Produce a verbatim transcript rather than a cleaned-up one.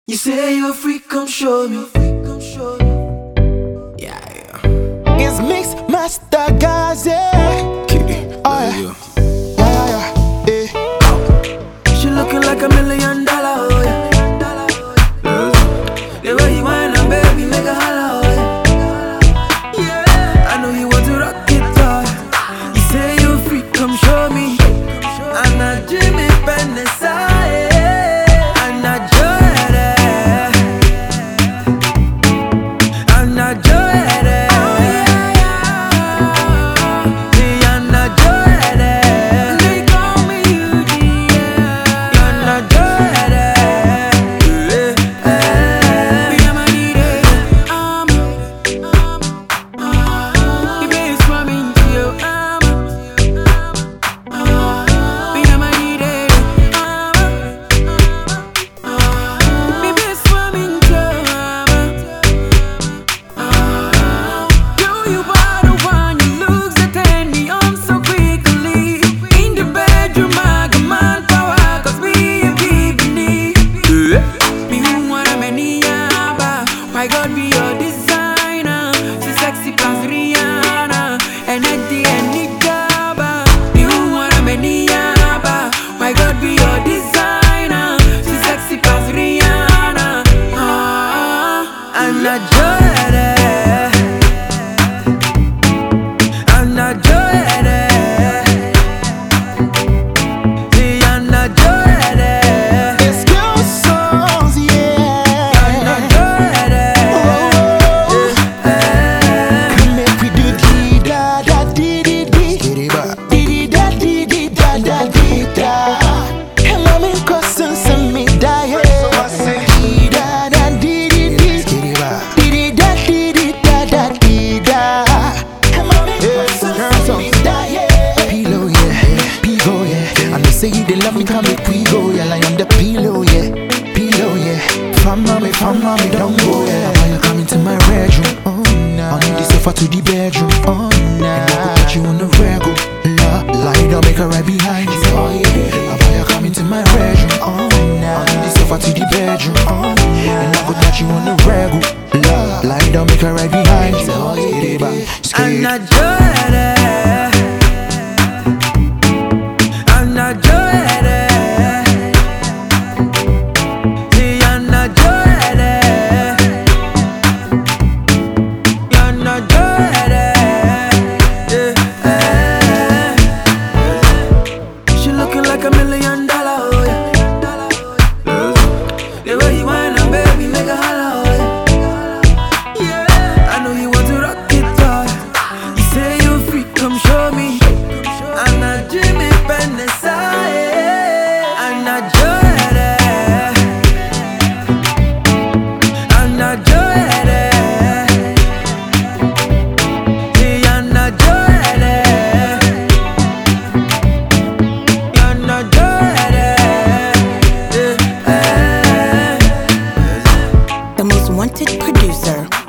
You say you're a freak, come show me. Yeah, yeah. It's Mix Master Gazi. Oh yeah, yeah, yeah, yeah. She looking like a million dollar, oh yeah. The way you whine and baby, make a holla, oh yeah. Yeah, I know you want to rock it, oh. You say you're a freak, come show me. I'm not Jimmy Penessa. I God be your designer, so sexy plus Rihanna, and at the end it gaba. You wanna many yaba? My God be your designer, so sexy plus Rihanna. Ah, I'm not Joy. I'm not Joy. I'm not Joy. Say they love me, come make we go, yeah. Lie on the pillow, yeah, pillow, yeah. Fam mommy, fam mommy, don't go, yeah. Why you coming to my bedroom? Oh nah. I need the sofa to the bedroom. Oh nah. And I go put you on the rego. La, lie down, make her right behind you. Oh yeah. Why you coming to my bedroom? Oh nah. I need the sofa to the bedroom. Oh nah. And I go touch you on the rego. La, lie down, make her right behind you. Oh yeah. I'm not Joy. I'm not Joy. I'm not Joy. I'm not Joy. She looking like a million dollar, oh yeah. The way you whine and baby, make a holla, oh yeah. Yeah, I know you want to rock it, oh. You say you're free, come show me. I'm not Jimmy Penessa. I'm not Joy. I'm not Joy. I'm not Joy. I'm not Joy. The most wanted producer.